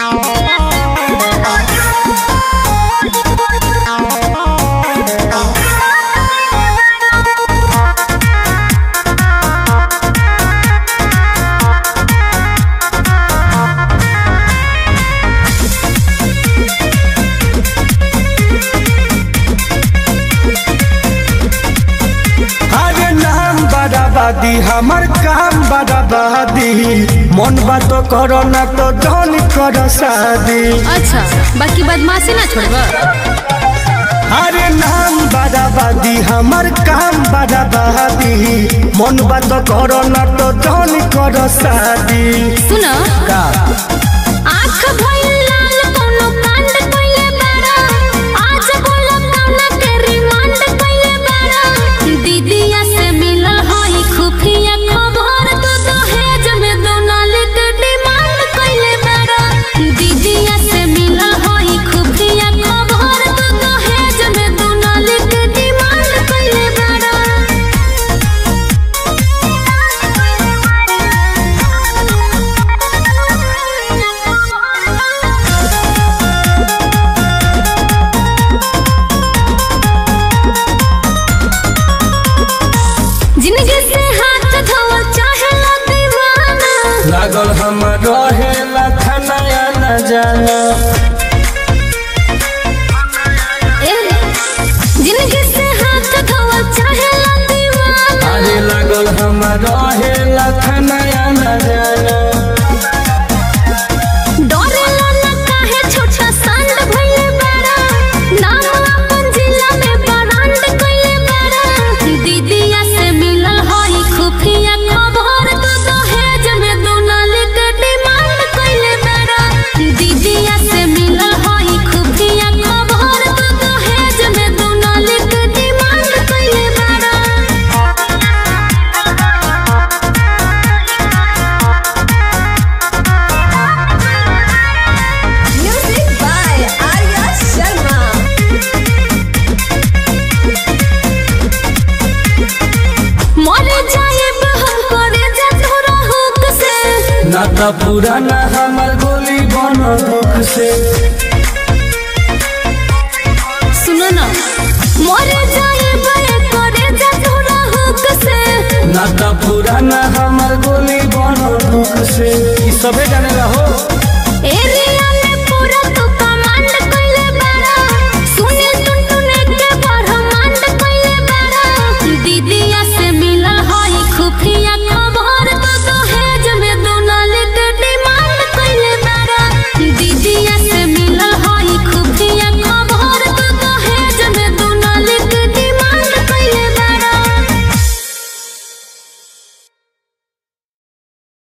दी हमर काम बर्बादी मन बात करो ना तो जौन करो शादी। अच्छा बाकी बदमाशी ना छोड़बा। अरे नाम बर्बादी हमर काम बर्बादी मन बात करो ना तो जौन करो शादी। सुनो का आँख भइल लाल कोनो कांड कइले बाड़ा आज बोला कौना के रिमांड कइले बाड़ा दीदिया से मिलल हई खुफिया खबर तो दहेज में दोनाले के डिमांड कइले बाड़ा दीदिया से मिलल हई खुफिया खबर तो दहेज में दोनाले के डिमांड कइले बाड़ा। जिंदगी से हाथ धोवा चाहे ला दीवाना लागल हम रहे लखनया न जाना। जिंदगी से हाथ धोवा चाहे ला दीवाना अरे लागल हम रहे लखनया न जाना। डरेला ना काहे छोटा सांड भइले बाड़ा नाम अपन जिला में ब्रांड कइले बाड़ा दीदिया से मिलल हई खुफिया खबर तो दहेज में दोनाले के डिमांड कइले बाड़ा दीदिया से मिलल हई खुफिया खबर तो दहेज में दोनाले के डिमांड कइले बाड़ा। Music by Arya Sharma. मरे जाएब हम करे जा तोरा हुक से ना तो पुराना हमर गोली बनो दुख से। सुनो ना मरे जाएब करे जा तोरा हुक से ना तो पुराना हमर गोली बनो दुख से। ई सबे जाने रहो।